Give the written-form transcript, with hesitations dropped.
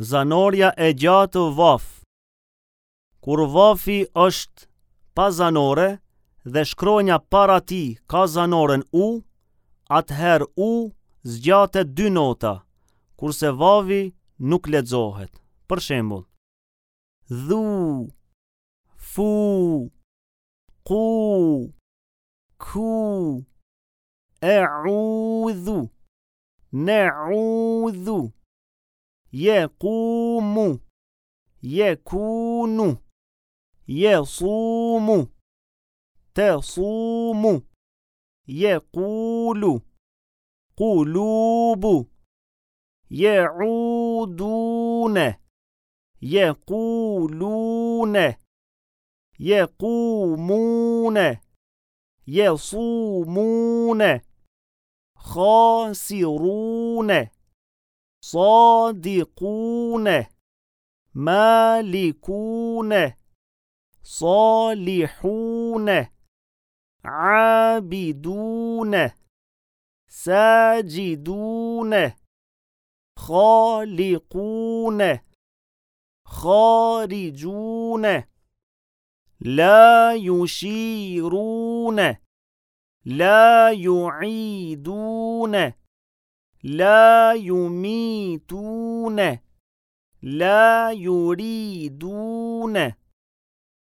Zanoria e gjatë vaf. Kur vafi është pa zanore dhe shkronja para ti ka zanoren u, atëherë u zgjatet 2 nota, kurse vavi nuk lexohet. Për shembull, dhu, fu, ku, ku, e'udhu, ne'udhu, yekumu, yekunu, yesumu, tesumu, yekulu, qulubu, ye'udune, yequlune, yequmune, yesumune, khasirune, صادقون مالكون صالحون عابدون ساجدون خالقون خارجون لا يشيرون لا يعيدون لا يميتون لا يريدون